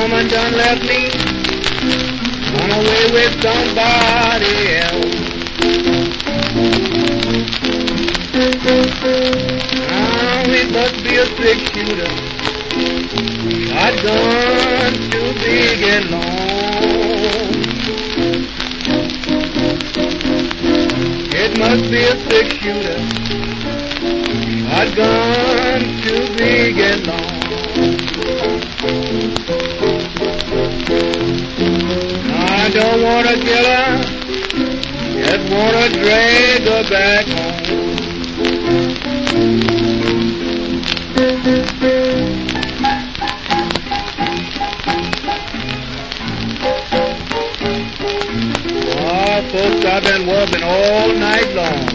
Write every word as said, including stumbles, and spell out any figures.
woman done left me, gone away with somebody else. Now he must be a six-shooter, shotgun too big and long. It must be a six-shooter, shotgun too big and long. I don't want to kill her, just want to drag her back home. Oh, folks, I've been working all night long.